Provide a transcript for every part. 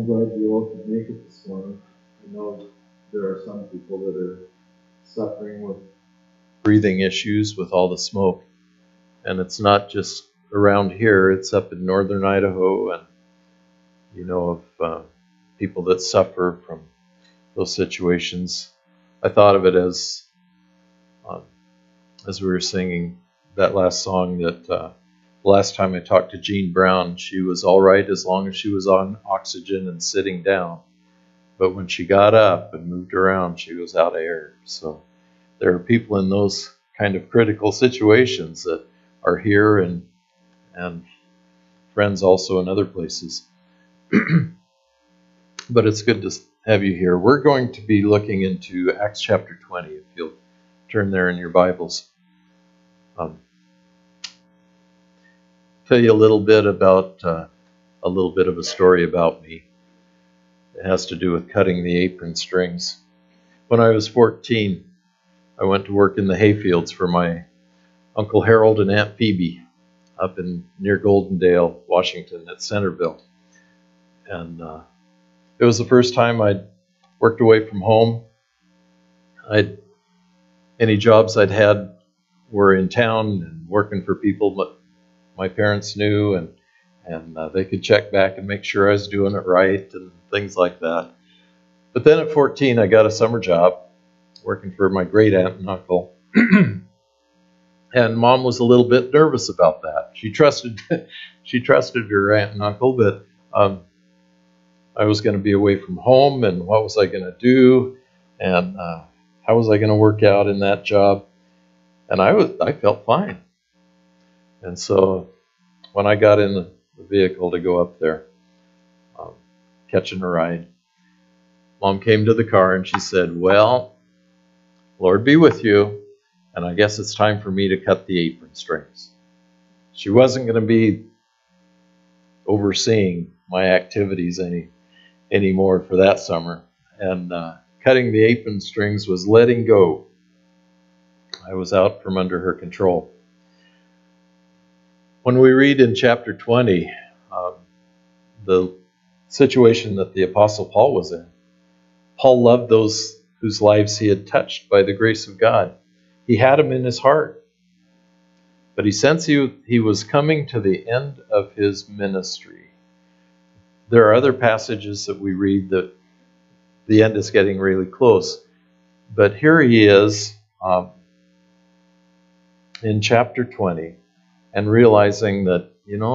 I'm glad you all could make it this morning. I know there are some people that are suffering with breathing issues with all the smoke. And it's not just around here, it's up in northern Idaho, and you know of people that suffer from those situations. I thought of it as we were singing that last song, that last time I talked to Jean Brown, she was all right as long as she was on oxygen and sitting down. But when she got up and moved around, she was out of air. So there are people in those kind of critical situations that are here, and friends also in other places. But it's good to have you here. We're going to be looking into Acts chapter 20, if you'll turn there in your Bibles. Tell you a little bit of a story about me. It has to do with cutting the apron strings. When I was 14, I went to work in the hayfields for my Uncle Harold and Aunt Phoebe up near Goldendale, Washington, at Centerville. And it was the first time I'd worked away from home. Any jobs I'd had were in town and working for people my parents knew, and they could check back and make sure I was doing it right and things like that. But then at 14, I got a summer job working for my great aunt and uncle. And Mom was a little bit nervous about that. She trusted her aunt and uncle, but I was going to be away from home, and what was I going to do, and how was I going to work out in that job? And I felt fine. And so when I got in the vehicle to go up there, catching a ride, Mom came to the car and she said, "Well, Lord be with you, and I guess it's time for me to cut the apron strings." She wasn't going to be overseeing my activities anymore for that summer. And cutting the apron strings was letting go. I was out from under her control. When we read in chapter 20, the situation that the Apostle Paul was in, Paul loved those whose lives he had touched by the grace of God. He had them in his heart. But he sensed he was coming to the end of his ministry. There are other passages that we read that the end is getting really close. But here he is in chapter 20, and realizing that,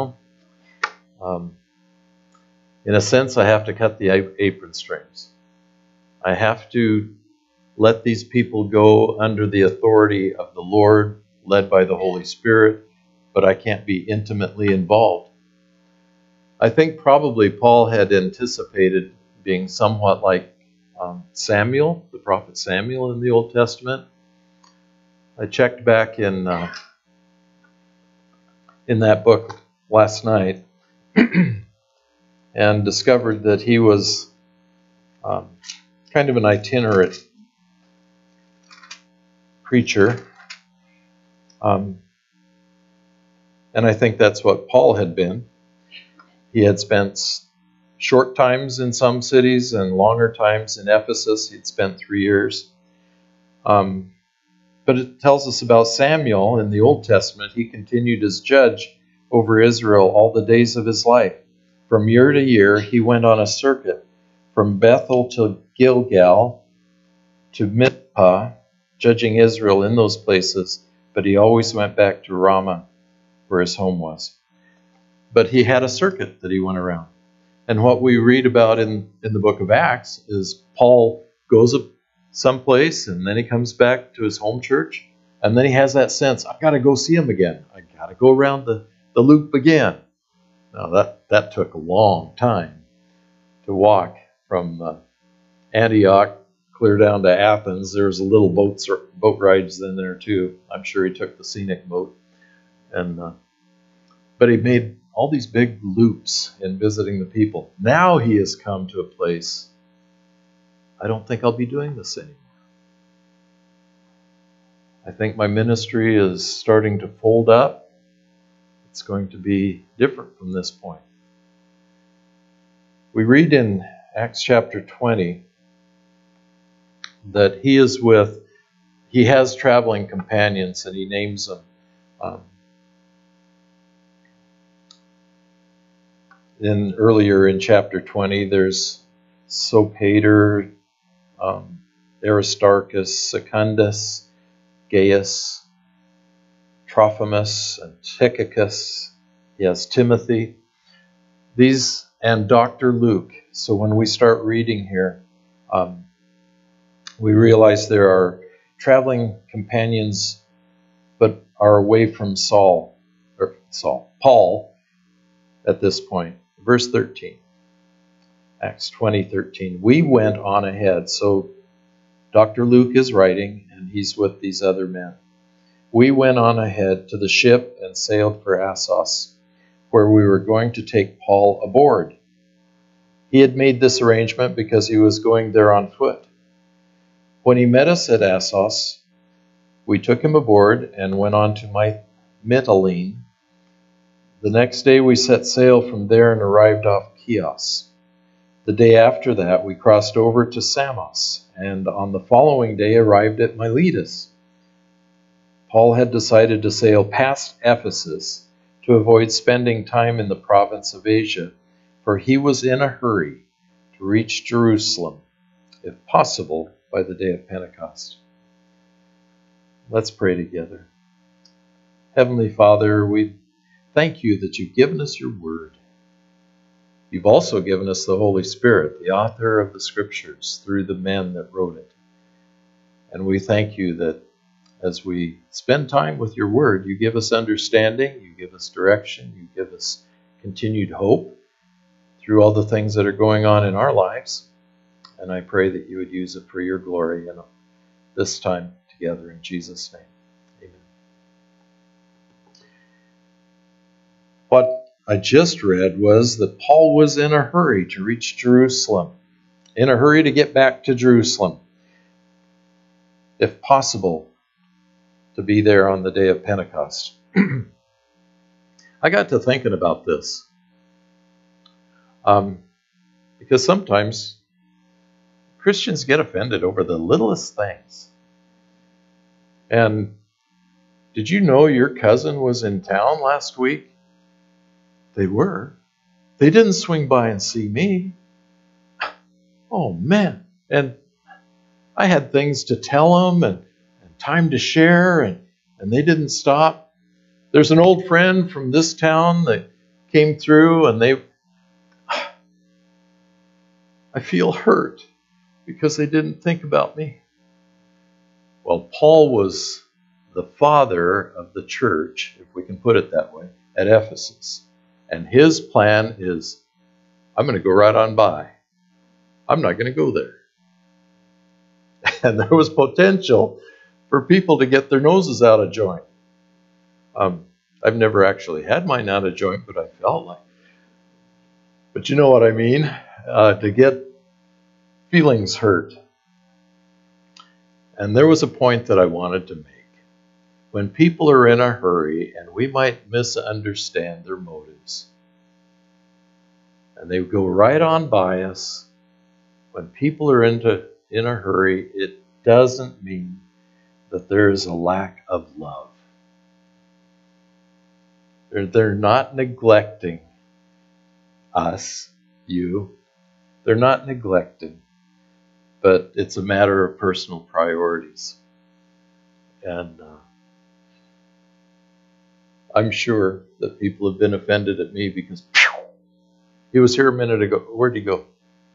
in a sense, I have to cut the apron strings. I have to let these people go under the authority of the Lord, led by the Holy Spirit, but I can't be intimately involved. I think probably Paul had anticipated being somewhat like Samuel, the prophet Samuel in the Old Testament. I checked back in that book last night and discovered that he was kind of an itinerant preacher. And I think that's what Paul had been. He had spent short times in some cities and longer times in Ephesus. He'd spent 3 years. But it tells us about Samuel in the Old Testament. He continued as judge over Israel all the days of his life. From year to year, he went on a circuit from Bethel to Gilgal to Mizpah, judging Israel in those places, but he always went back to Ramah, where his home was. But he had a circuit that he went around. And what we read about in the book of Acts is Paul goes someplace, and then he comes back to his home church, and then he has that sense, I've got to go see him again. I've got to go around the loop again. Now that took a long time to walk from Antioch clear down to Athens. There's a little boat rides in there too. I'm sure he took the scenic boat, but he made all these big loops in visiting the people. Now he has come to a place, I don't think I'll be doing this anymore. I think my ministry is starting to fold up. It's going to be different from this point. We read in Acts chapter 20 that he has traveling companions, and he names them. Earlier in chapter 20, there's Sopater, Aristarchus, Secundus, Gaius, Trophimus, and Tychicus. He has Timothy. These and Dr. Luke. So when we start reading here, we realize there are traveling companions, but are away from Paul at this point. Verse 13, Acts 20:13. We went on ahead. So Dr. Luke is writing, and he's with these other men. We went on ahead to the ship and sailed for Assos, where we were going to take Paul aboard. He had made this arrangement because he was going there on foot. When he met us at Assos, we took him aboard and went on to Mytilene. The next day we set sail from there and arrived off Chios. The day after that we crossed over to Samos, and on the following day arrived at Miletus. Paul had decided to sail past Ephesus to avoid spending time in the province of Asia, for he was in a hurry to reach Jerusalem, if possible, by the day of Pentecost. Let's pray together. Heavenly Father, we thank you that you've given us your word. You've also given us the Holy Spirit, the author of the Scriptures, through the men that wrote it. And we thank you that as we spend time with your word, you give us understanding, you give us direction, you give us continued hope through all the things that are going on in our lives. And I pray that you would use it for your glory in this time together in Jesus' name. Amen. What I just read was that Paul was in a hurry to reach Jerusalem, in a hurry to get back to Jerusalem, if possible, to be there on the day of Pentecost. I got to thinking about this because sometimes Christians get offended over the littlest things. And did you know your cousin was in town last week? They were. They didn't swing by and see me. Oh, man. And I had things to tell them and time to share, and they didn't stop. There's an old friend from this town that came through, and I feel hurt because they didn't think about me. Well, Paul was the father of the church, if we can put it that way, at Ephesus. And his plan is, I'm going to go right on by. I'm not going to go there. And there was potential for people to get their noses out of joint. I've never actually had mine out of joint, but I felt like. But you know what I mean? To get feelings hurt. And there was a point that I wanted to make. When people are in a hurry, and we might misunderstand their motives, and they go right on by us, when people are in a hurry, it doesn't mean that there is a lack of love. They're not neglecting us, you. They're not neglecting, but it's a matter of personal priorities. And I'm sure that people have been offended at me because he was here a minute ago. Where'd he go?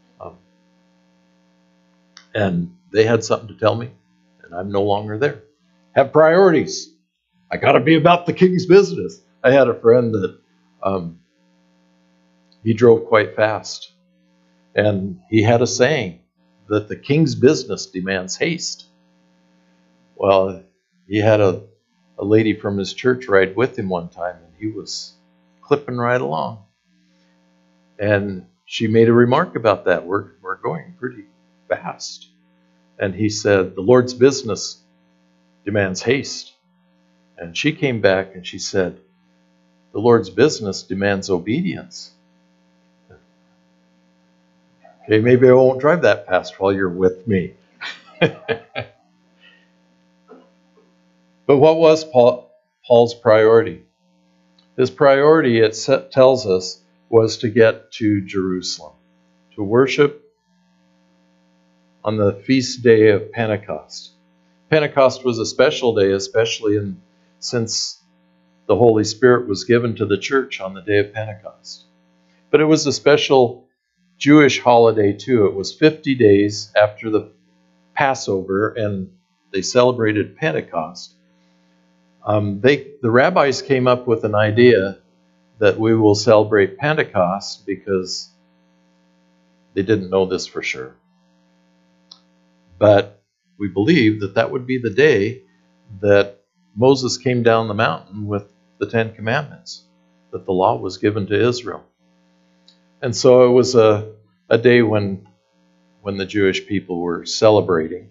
And they had something to tell me, and I'm no longer there. Have priorities. I got to be about the king's business. I had a friend that he drove quite fast, and he had a saying that the king's business demands haste. Well, he had a lady from his church ride with him one time, and he was clipping right along. And she made a remark about that. We're going pretty fast. And he said, the Lord's business demands haste. And she came back and she said, the Lord's business demands obedience. Okay, maybe I won't drive that fast while you're with me. But what was Paul's priority? His priority, tells us, was to get to Jerusalem, to worship on the feast day of Pentecost. Pentecost was a special day, especially since the Holy Spirit was given to the church on the day of Pentecost. But it was a special Jewish holiday too. It was 50 days after the Passover, and they celebrated Pentecost. The rabbis came up with an idea that we will celebrate Pentecost because they didn't know this for sure. But we believe that that would be the day that Moses came down the mountain with the Ten Commandments, that the law was given to Israel. And so it was a day when the Jewish people were celebrating.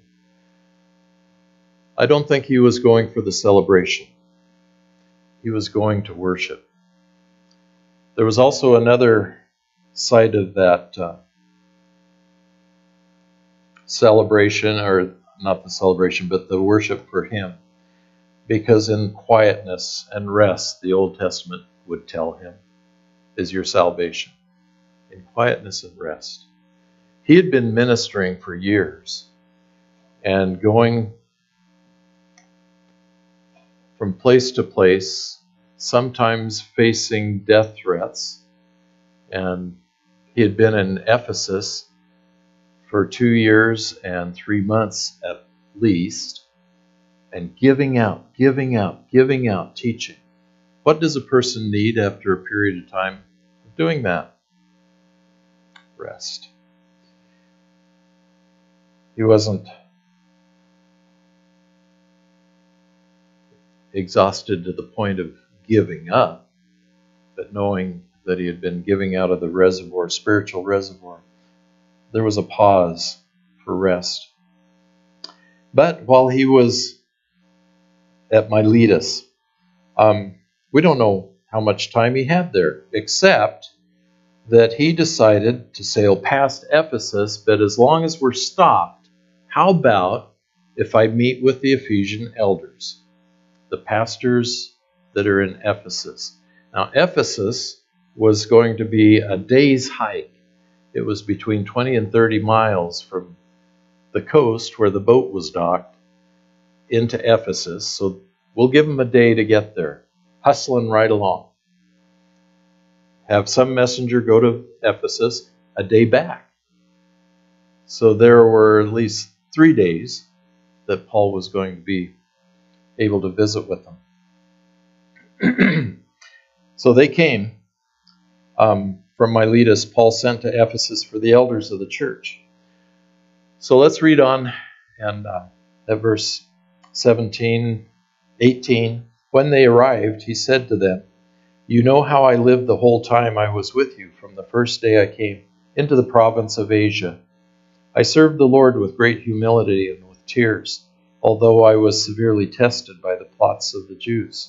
I don't think he was going for the celebration. He was going to worship. There was also another side of that celebration, or not the celebration, but the worship for him. Because in quietness and rest, the Old Testament would tell him, is your salvation. In quietness and rest. He had been ministering for years and going from place to place, sometimes facing death threats. And he had been in Ephesus for 2 years and 3 months at least, and giving out, teaching. What does a person need after a period of time of doing that? Rest. He wasn't exhausted to the point of giving up, but knowing that he had been giving out of the reservoir, spiritual reservoir, there was a pause for rest. But while he was at Miletus, we don't know how much time he had there, except that he decided to sail past Ephesus, but as long as we're stopped, how about if I meet with the Ephesian elders, the pastors that are in Ephesus? Now, Ephesus was going to be a day's hike. It was between 20 and 30 miles from the coast where the boat was docked into Ephesus. So we'll give them a day to get there, hustling right along. Have some messenger go to Ephesus, a day back. So there were at least 3 days that Paul was going to be able to visit with them. So they came from Miletus. Paul sent to Ephesus for the elders of the church. So let's read on, and at verse 17, 18. When they arrived, he said to them, "You know how I lived the whole time I was with you, from the first day I came into the province of Asia. I served the Lord with great humility and with tears, although I was severely tested by the plots of the Jews.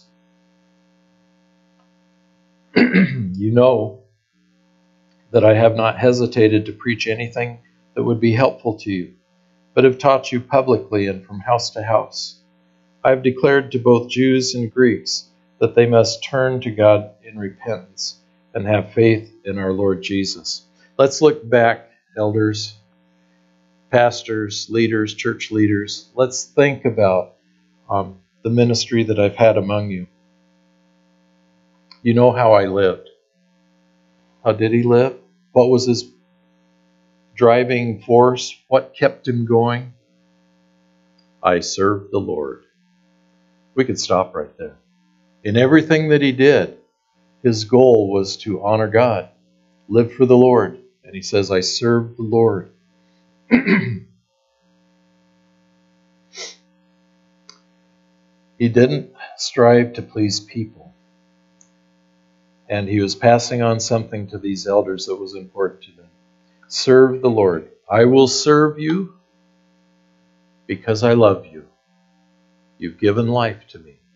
You know that I have not hesitated to preach anything that would be helpful to you, but have taught you publicly and from house to house. I have declared to both Jews and Greeks that they must turn to God in repentance and have faith in our Lord Jesus." Let's look back, elders, pastors, leaders, church leaders. Let's think about the ministry that I've had among you. You know how I lived. How did he live? What was his driving force? What kept him going? I served the Lord. We could stop right there. In everything that he did, his goal was to honor God, live for the Lord. And he says, I served the Lord. He didn't strive to please people. And he was passing on something to these elders that was important to them. Serve the Lord. I will serve you because I love you. You've given life to me.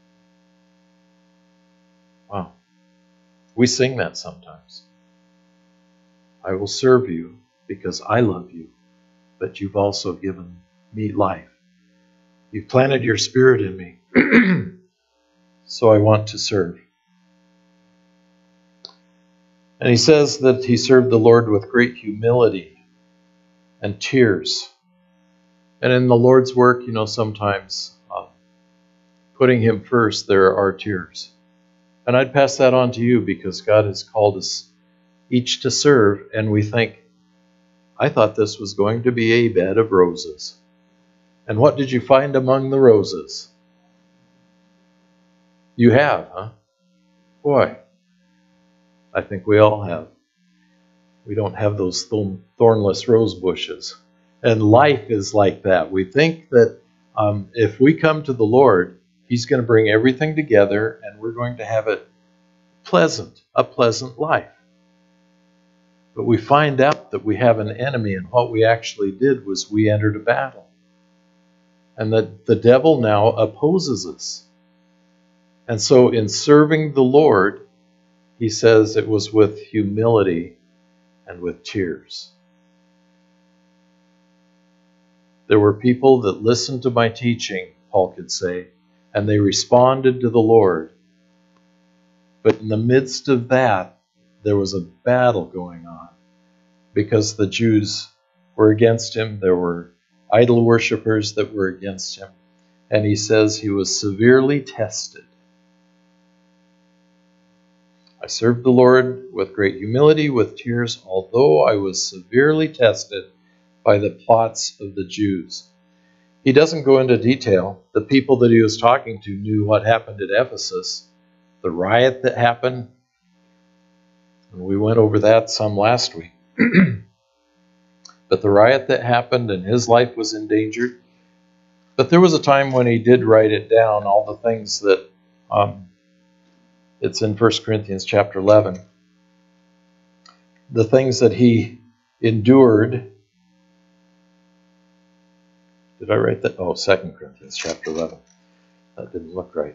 Wow. We sing that sometimes. I will serve you because I love you, but you've also given me life. You've planted your Spirit in me, so I want to serve. And he says that he served the Lord with great humility and tears. And in the Lord's work, sometimes putting him first, there are tears. And I'd pass that on to you because God has called us each to serve, and we think, I thought this was going to be a bed of roses. And what did you find among the roses? You have, huh? Boy, I think we all have. We don't have those thornless rose bushes. And life is like that. We think that if we come to the Lord, he's going to bring everything together and we're going to have it a pleasant life. But we find out that we have an enemy, and what we actually did was we entered a battle. And that the devil now opposes us. And so in serving the Lord, he says it was with humility and with tears. There were people that listened to my teaching, Paul could say, and they responded to the Lord. But in the midst of that, there was a battle going on because the Jews were against him. There were idol worshippers that were against him. And he says he was severely tested. I served the Lord with great humility, with tears, although I was severely tested by the plots of the Jews. He doesn't go into detail. The people that he was talking to knew what happened at Ephesus, the riot that happened. And we went over that some last week. But the riot that happened, and his life was endangered. But there was a time when he did write it down, all the things that it's in 1 Corinthians chapter 11. The things that he endured. Did I write that? Oh, 2 Corinthians chapter 11. That didn't look right.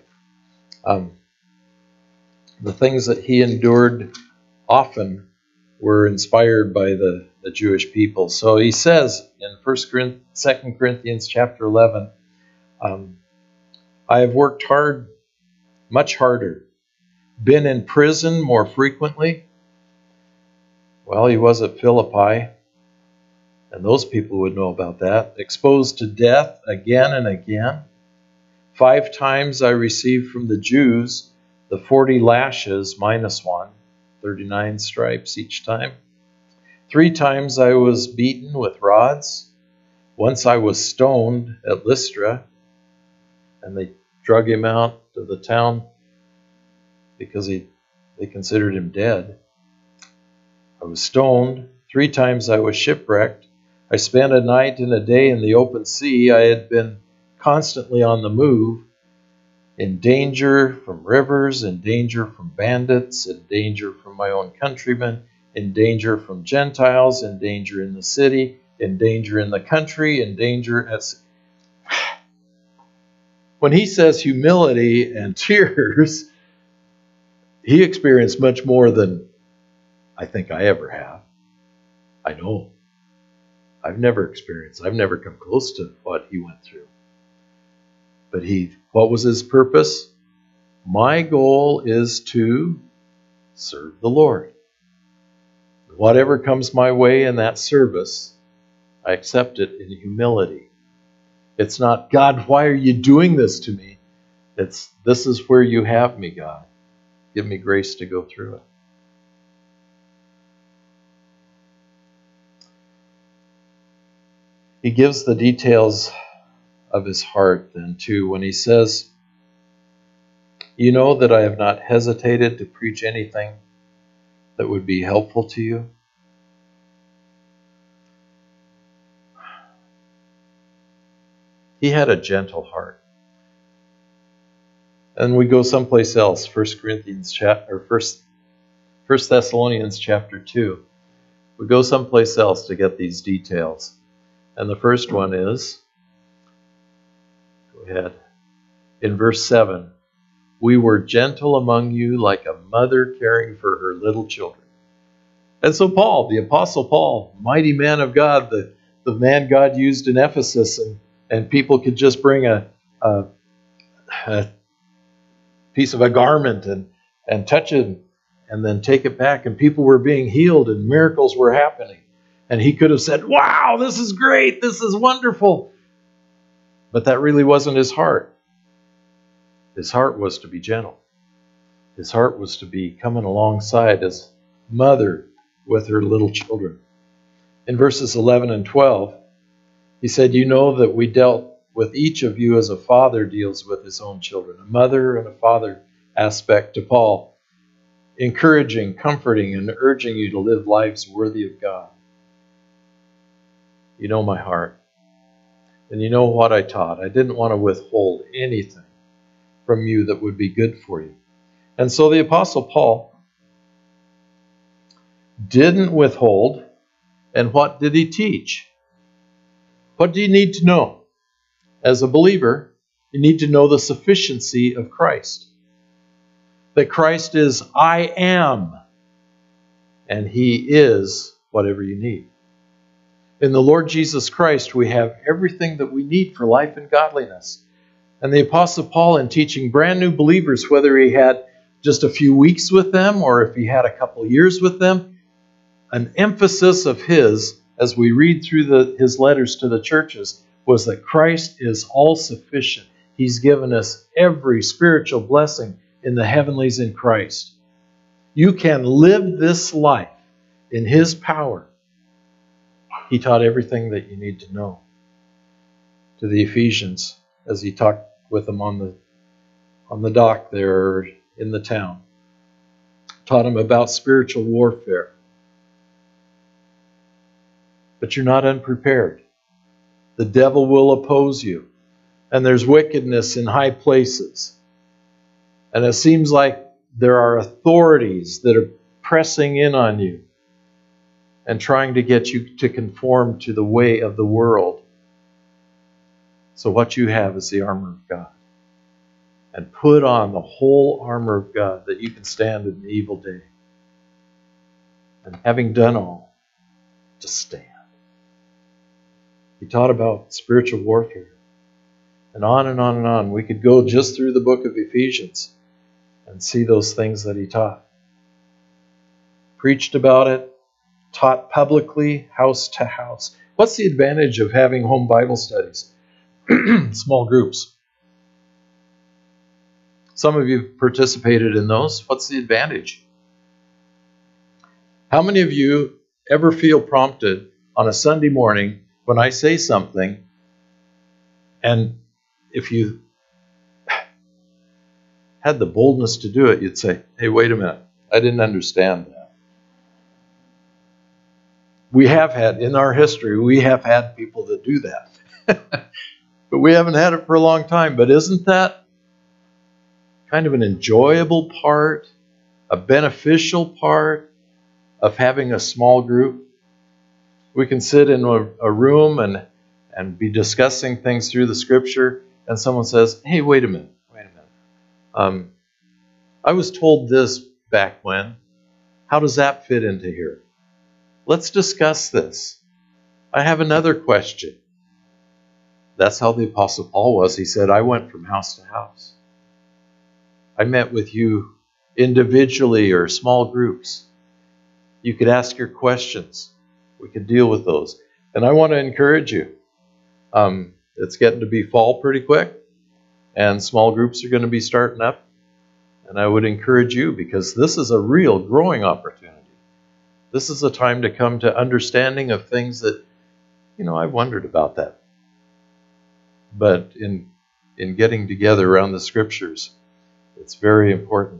The things that he endured often were inspired by the Jewish people. So he says in 2 Corinthians chapter 11, I have worked hard, much harder, been in prison more frequently. Well, he was at Philippi, and those people would know about that. Exposed to death again and again. 5 times I received from the Jews the 40 lashes minus 1, 39 stripes each time. 3 times I was beaten with rods. Once I was stoned at Lystra, and they drug him out of the town because they considered him dead. I was stoned. 3 times I was shipwrecked. I spent a night and a day in the open sea. I had been constantly on the move, in danger from rivers, in danger from bandits, in danger from my own countrymen, in danger from Gentiles, in danger in the city, in danger in the country, in danger as... When he says humility and tears, he experienced much more than I think I ever have. I know. I've never come close to what he went through. But what was his purpose? My goal is to serve the Lord. Whatever comes my way in that service, I accept it in humility. It's not, God, why are you doing this to me? It's, this is where you have me, God. Give me grace to go through it. He gives the details of his heart then too when he says, you know that I have not hesitated to preach anything that would be helpful to you. He had a gentle heart. And we go someplace else, 1 Thessalonians chapter 2. We go someplace else to get these details. And the first one is, go ahead, in verse 7, we were gentle among you like a mother caring for her little children. And so Paul, the Apostle Paul, mighty man of God, the man God used in Ephesus, and people could just bring a piece of a garment and touch it and then take it back, and people were being healed and miracles were happening. And he could have said, wow, this is great, this is wonderful. But that really wasn't his heart. His heart was to be gentle. His heart was to be coming alongside as mother with her little children. In verses 11 and 12, he said, you know that we dealt with each of you as a father deals with his own children. A mother and a father aspect to Paul, encouraging, comforting, and urging you to live lives worthy of God. You know my heart, and you know what I taught. I didn't want to withhold anything from you that would be good for you. And so the Apostle Paul didn't withhold. And what did he teach? What do you need to know? As a believer, you need to know the sufficiency of Christ. That Christ is I am, and he is whatever you need. In the Lord Jesus Christ, we have everything that we need for life and godliness. And the Apostle Paul, in teaching brand new believers, whether he had just a few weeks with them or if he had a couple years with them, an emphasis of his, as we read through his letters to the churches, was that Christ is all sufficient. He's given us every spiritual blessing in the heavenlies in Christ. You can live this life in his power. He taught everything that you need to know. To the Ephesians, as he talked with them on the dock there in the town, taught them about spiritual warfare. But you're not unprepared. The devil will oppose you. And there's wickedness in high places. And it seems like there are authorities that are pressing in on you and trying to get you to conform to the way of the world. So what you have is the armor of God. And put on the whole armor of God that you can stand in the evil day. And having done all, to stand. He taught about spiritual warfare. And on and on and on. We could go just through the book of Ephesians and see those things that he taught. Preached about it, taught publicly, house to house. What's the advantage of having home Bible studies? Small groups. Some of you participated in those. What's the advantage? How many of you ever feel prompted on a Sunday morning when I say something, and if you had the boldness to do it, you'd say, hey, wait a minute, I didn't understand that. We have had, in our history, we have had people that do that. But we haven't had it for a long time. But isn't that kind of an enjoyable part, a beneficial part of having a small group? We can sit in a room and be discussing things through the Scripture, and someone says, hey, wait a minute. I was told this back when. How does that fit into here? Let's discuss this. I have another question. That's how the Apostle Paul was. He said, I went from house to house. I met with you individually or small groups. You could ask your questions. We could deal with those. And I want to encourage you. It's getting to be fall pretty quick, and small groups are going to be starting up. And I would encourage you, because this is a real growing opportunity. This is a time to come to understanding of things that, I wondered about that. But in getting together around the Scriptures, it's very important.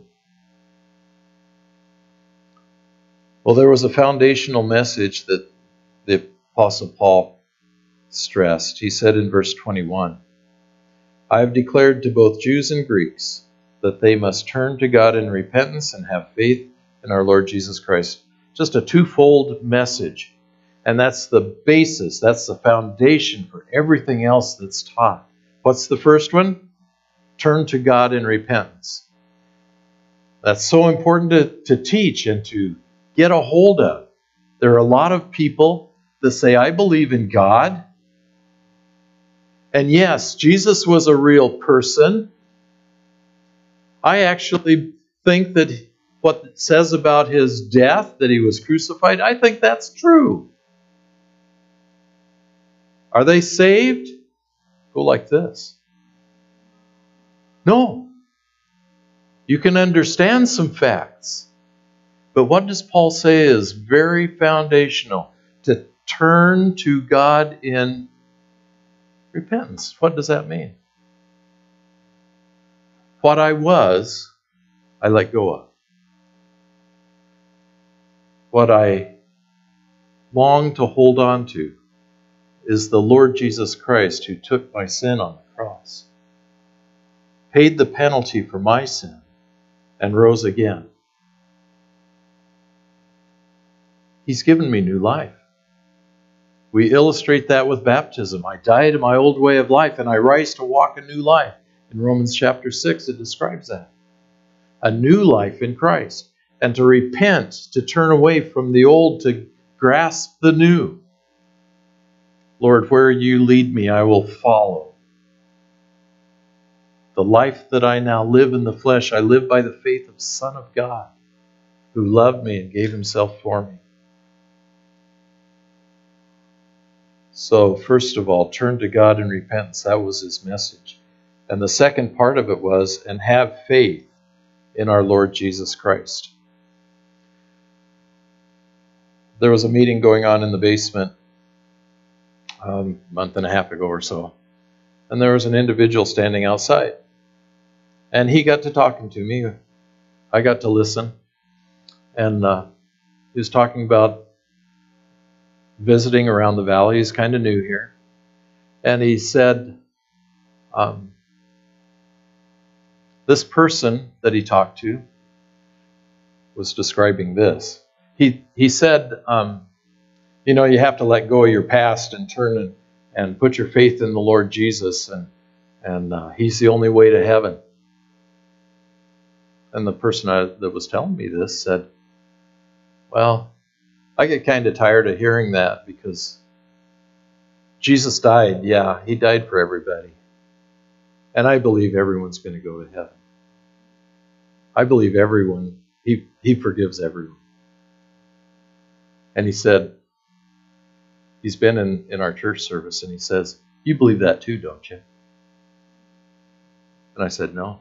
Well, there was a foundational message that the Apostle Paul stressed. He said in verse 21, I have declared to both Jews and Greeks that they must turn to God in repentance and have faith in our Lord Jesus Christ. Just a twofold message. And that's the basis, that's the foundation for everything else that's taught. What's the first one? Turn to God in repentance. That's so important to teach and to get a hold of. There are a lot of people that say, I believe in God. And yes, Jesus was a real person. I actually think that what it says about his death, that he was crucified, I think that's true. Are they saved? Go like this. No. You can understand some facts. But what does Paul say is very foundational? To turn to God in repentance. What does that mean? What I was, I let go of. What I long to hold on to is the Lord Jesus Christ, who took my sin on the cross, paid the penalty for my sin, and rose again. He's given me new life. We illustrate that with baptism. I die to my old way of life and I rise to walk a new life. In Romans chapter 6, it describes that. A new life in Christ. And to repent, to turn away from the old, to grasp the new. Lord, where you lead me, I will follow. The life that I now live in the flesh, I live by the faith of the Son of God, who loved me and gave himself for me. So, first of all, turn to God in repentance. That was his message. And the second part of it was, and have faith in our Lord Jesus Christ. There was a meeting going on in the basement a month and a half ago or so. And there was an individual standing outside. And he got to talking to me. I got to listen. And he was talking about visiting around the valley. He's kind of new here. And he said, this person that he talked to was describing this. He said, you have to let go of your past and turn and put your faith in the Lord Jesus, and he's the only way to heaven. And the person that was telling me this said, well, I get kind of tired of hearing that, because Jesus died. Yeah, he died for everybody. And I believe everyone's going to go to heaven. I believe everyone, he forgives everyone. And he said, he's been in our church service, and he says, you believe that too, don't you? And I said, no.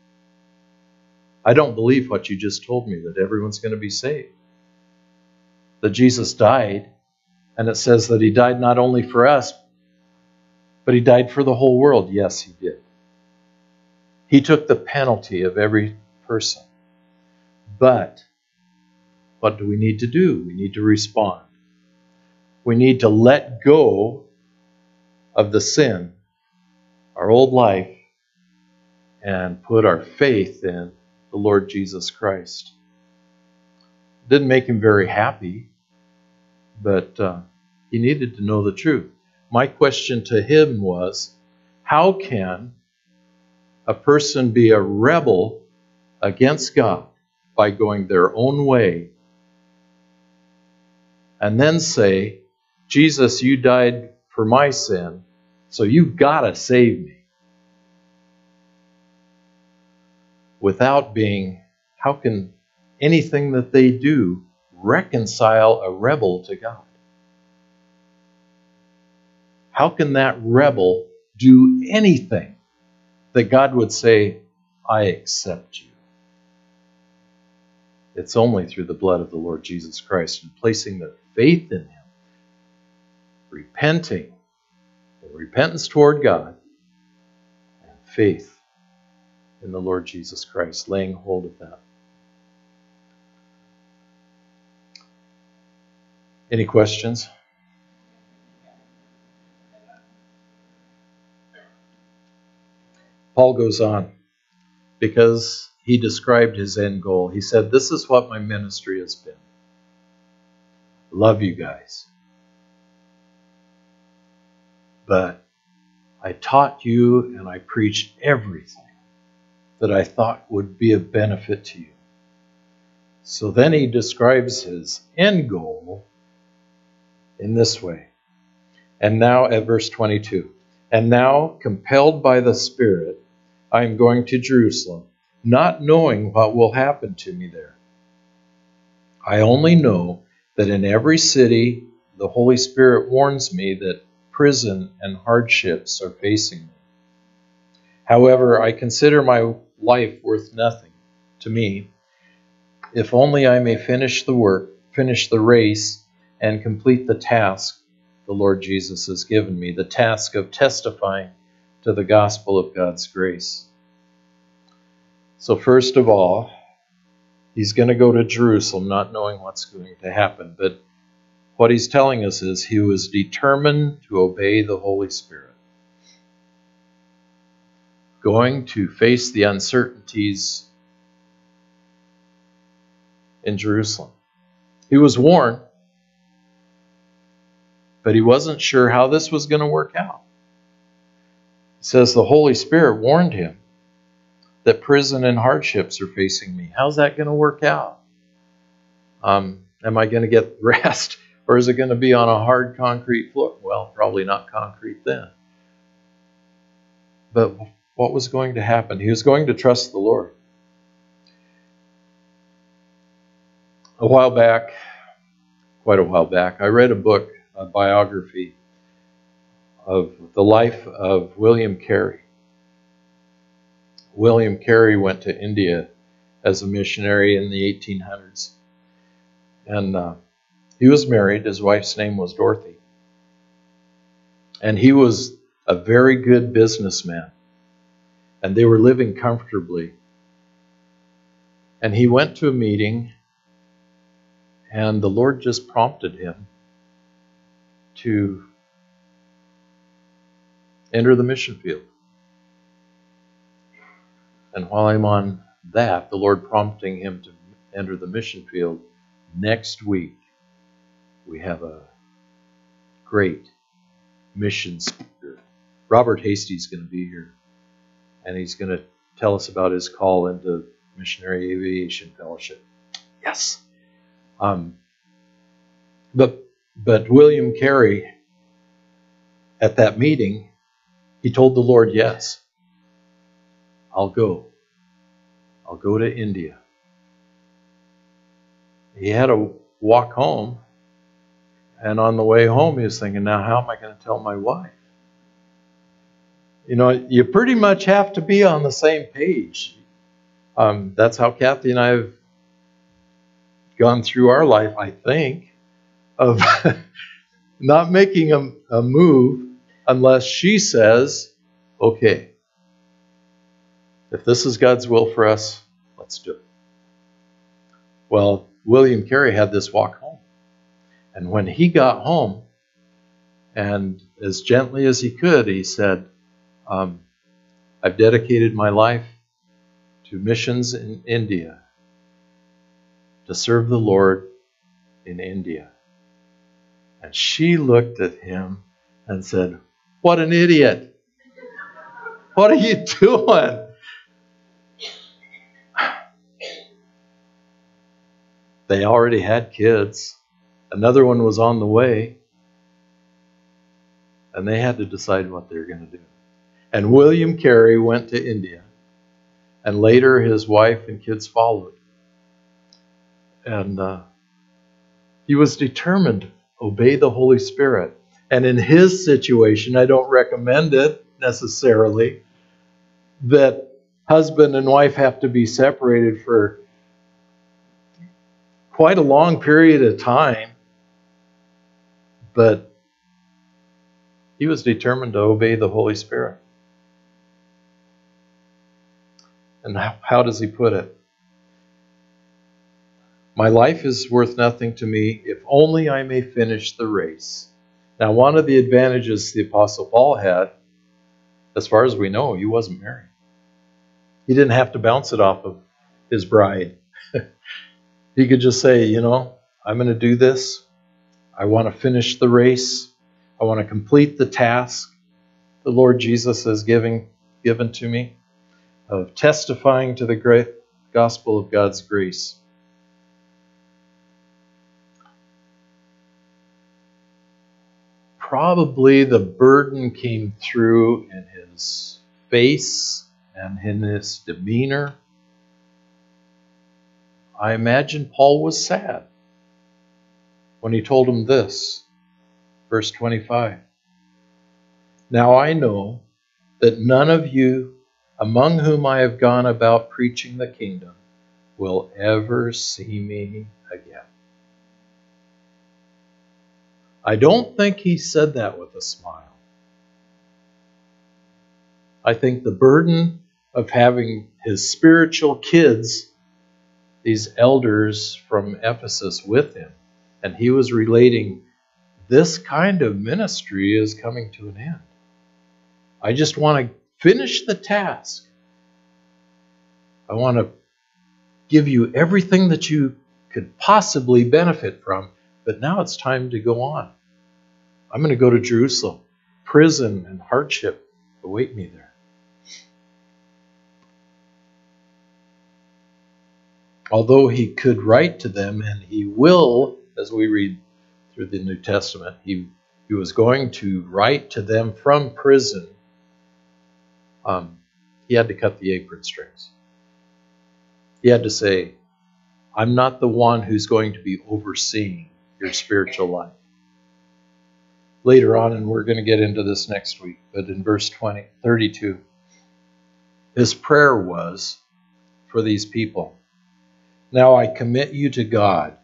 I don't believe what you just told me, that everyone's going to be saved. That Jesus died, and it says that he died not only for us, but he died for the whole world. Yes, he did. He took the penalty of every person. But what do we need to do? We need to respond. We need to let go of the sin, our old life, and put our faith in the Lord Jesus Christ. It didn't make him very happy, but he needed to know the truth. My question to him was, how can a person be a rebel against God by going their own way and then say, Jesus, you died for my sin, so you've got to save me? Without being, how can anything that they do reconcile a rebel to God? How can that rebel do anything that God would say, I accept you? It's only through the blood of the Lord Jesus Christ and placing their faith in him, repenting, repentance toward God, and faith in the Lord Jesus Christ, laying hold of that. Any questions? Paul goes on, because he described his end goal. He said, this is what my ministry has been. Love you guys. But I taught you and I preached everything that I thought would be of benefit to you. So then he describes his end goal in this way. And now at verse 22. And now, compelled by the Spirit, I am going to Jerusalem, not knowing what will happen to me there. I only know that in every city the Holy Spirit warns me that prison and hardships are facing me. However, I consider my life worth nothing to me, if only I may finish the race, and complete the task the Lord Jesus has given me, the task of testifying to the gospel of God's grace. So first of all, he's going to go to Jerusalem, not knowing what's going to happen. But what he's telling us is he was determined to obey the Holy Spirit, going to face the uncertainties in Jerusalem. He was warned, but he wasn't sure how this was going to work out. It says the Holy Spirit warned him that prison and hardships are facing me. How's that going to work out? Am I going to get rest, or is it going to be on a hard concrete floor? Well, probably not concrete then. But what was going to happen? He was going to trust the Lord. Quite a while back, I read a book, a biography of the life of William Carey. William Carey went to India as a missionary in the 1800s. And he was married. His wife's name was Dorothy. And he was a very good businessman. And they were living comfortably. And he went to a meeting, and the Lord just prompted him to enter the mission field. And while I'm on that, the Lord prompting him to enter the mission field, next week we have a great mission speaker. Robert Hasty is going to be here, and he's going to tell us about his call into Missionary Aviation Fellowship. Yes. But William Carey, at that meeting, he told the Lord, yes, I'll go. I'll go to India. He had to walk home, and on the way home he was thinking, now how am I going to tell my wife? You know, you pretty much have to be on the same page. That's how Kathy and I have gone through our life, I think, of not making a move unless she says, okay, if this is God's will for us, let's do it. Well, William Carey had this walk home. And when he got home, and as gently as he could, he said, I've dedicated my life to missions in India, to serve the Lord in India. And she looked at him and said, what an idiot. What are you doing? They already had kids. Another one was on the way. And they had to decide what they were going to do. And William Carey went to India. And later his wife and kids followed. And he was determined to obey the Holy Spirit. And in his situation, I don't recommend it necessarily, that husband and wife have to be separated for quite a long period of time. But he was determined to obey the Holy Spirit. And how does he put it? My life is worth nothing to me if only I may finish the race. Now, one of the advantages the Apostle Paul had, as far as we know, he wasn't married. He didn't have to bounce it off of his bride. He could just say, you know, I'm going to do this. I want to finish the race. I want to complete the task the Lord Jesus has given to me of testifying to the great gospel of God's grace. probably the burden came through in his face and in his demeanor. I imagine Paul was sad when he told him this, verse 25. Now I know that none of you among whom I have gone about preaching the kingdom will ever see me again. I don't think he said that with a smile. I think the burden of having his spiritual kids, these elders from Ephesus, with him, and he was relating, this kind of ministry is coming to an end. I just want to finish the task. I want to give you everything that you could possibly benefit from, but now it's time to go on. I'm going to go to Jerusalem. Prison and hardship await me there. Although he could write to them, and he will, as we read through the New Testament, he was going to write to them from prison. He had to cut the apron strings. He had to say, I'm not the one who's going to be overseeing your spiritual life. Later on, and we're going to get into this next week, but in verse 32, his prayer was for these people. Now I commit you to God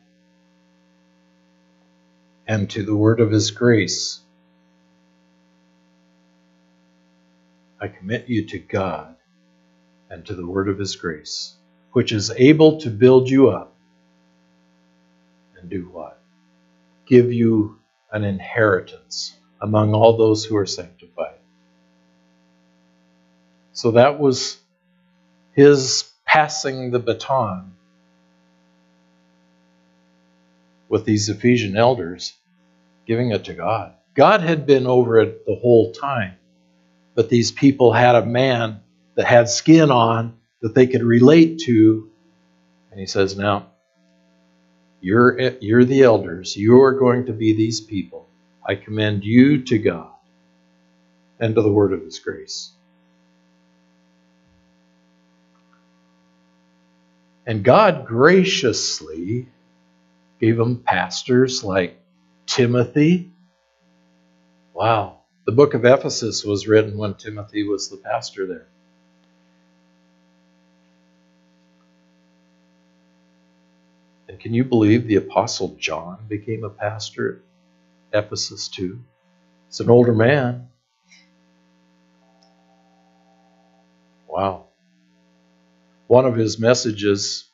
and to the word of his grace. I commit you to God and to the word of his grace, which is able to build you up and do what? Give you an inheritance among all those who are sanctified. So that was his passing the baton with these Ephesian elders, giving it to God. God had been over it the whole time, but these people had a man that had skin on that they could relate to, and he says, now, you're the elders. You're going to be these people. I commend you to God and to the word of his grace. And God graciously gave them pastors like Timothy. Wow. The book of Ephesus was written when Timothy was the pastor there. And can you believe the Apostle John became a pastor at Ephesus too? It's an older man. Wow. One of his messages,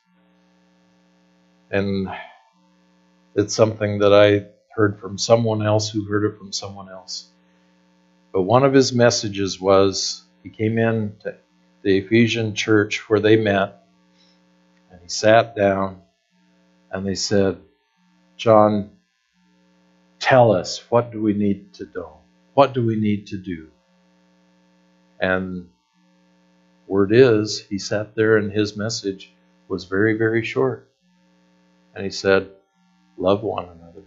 and it's something that I heard from someone else who heard it from someone else. But one of his messages was, he came in to the Ephesian church where they met, and he sat down, and they said, John, tell us, what do we need to do? What do we need to do? And word is, he sat there and his message was very, very short. And he said, love one another.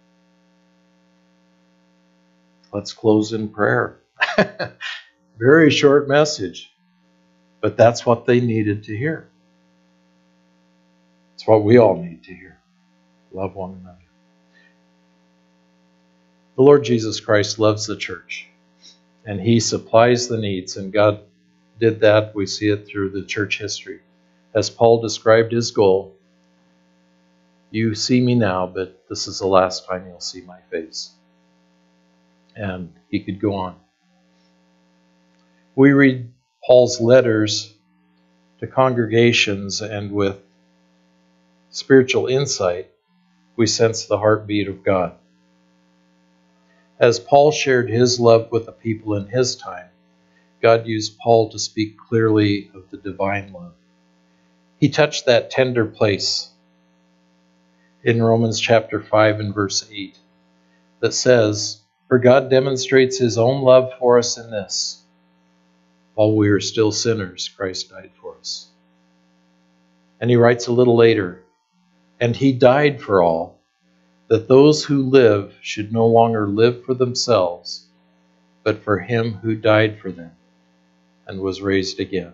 Let's close in prayer. Very short message. But that's what they needed to hear. It's what we all need to hear. Love one another. The Lord Jesus Christ loves the church. And he supplies the needs. And God did that. We see it through the church history. As Paul described his goal, you see me now, but this is the last time you'll see my face. And he could go on. We read Paul's letters to congregations, and with spiritual insight, we sense the heartbeat of God. As Paul shared his love with the people in his time, God used Paul to speak clearly of the divine love. He touched that tender place in Romans chapter 5 and verse 8 that says, for God demonstrates his own love for us in this: while we were still sinners, Christ died for us. And he writes a little later, and he died for all, that those who live should no longer live for themselves, but for him who died for them and was raised again.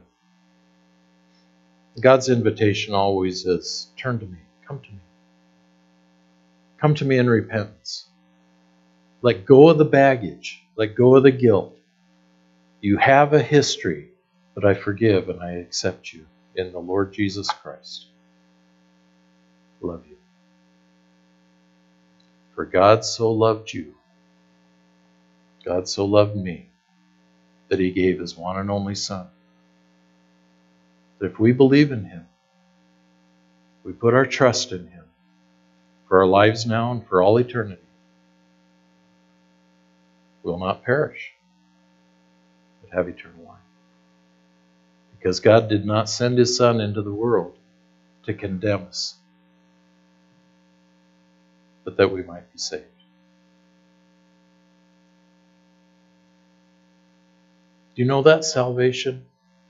God's invitation always is, turn to me, come to me. Come to me in repentance. Let go of the baggage, let go of the guilt. You have a history, but I forgive and I accept you in the Lord Jesus Christ. Love you. For God so loved you, God so loved me, that he gave his one and only Son. That if we believe in him, we put our trust in him for our lives now and for all eternity, we'll not perish, but have eternal life. Because God did not send his Son into the world to condemn us, but that we might be saved. Do you know that salvation?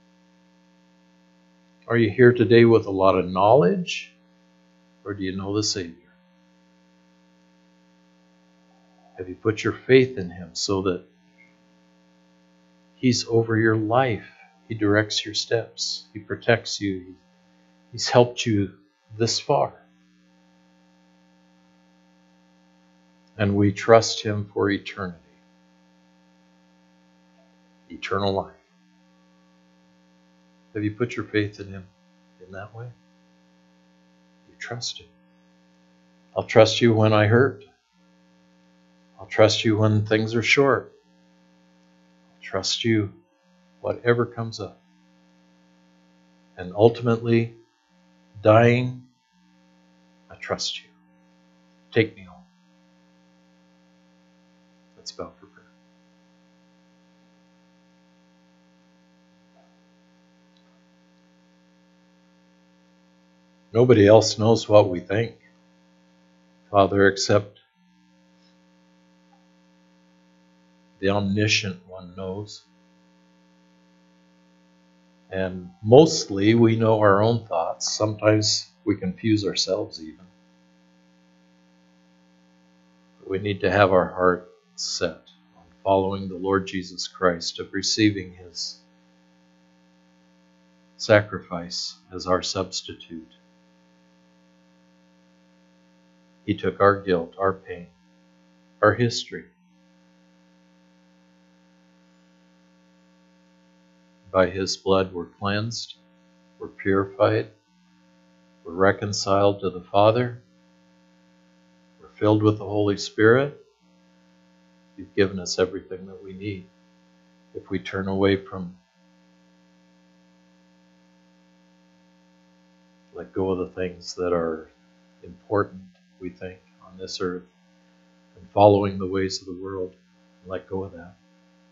Are you here today with a lot of knowledge, or do you know the Savior? Have you put your faith in him so that he's over your life? He directs your steps. He protects you. He's helped you this far. And we trust him for eternity. Eternal life. Have you put your faith in him in that way? You trust him. I'll trust you when I hurt. I'll trust you when things are short. I'll trust you whatever comes up. And ultimately, dying, I trust you. Take me home. Let's bow for prayer. Nobody else knows what we think, Father, except the omniscient one knows. And mostly we know our own thoughts. Sometimes we confuse ourselves even. We need to have our heart set on following the Lord Jesus Christ, of receiving his sacrifice as our substitute. He took our guilt, our pain, our history. By his blood we're cleansed, we're purified, we're reconciled to the Father, we're filled with the Holy Spirit. You've given us everything that we need. If we turn away from, let go of the things that are important, we think, on this earth, and following the ways of the world, let go of that.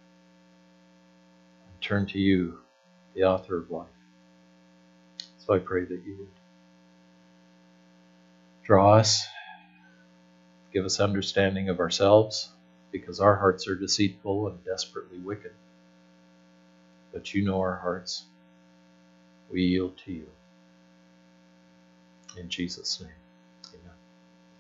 And turn to you, the author of life. So I pray that you would draw us, give us understanding of ourselves, because our hearts are deceitful and desperately wicked. But you know our hearts. We yield to you. In Jesus' name.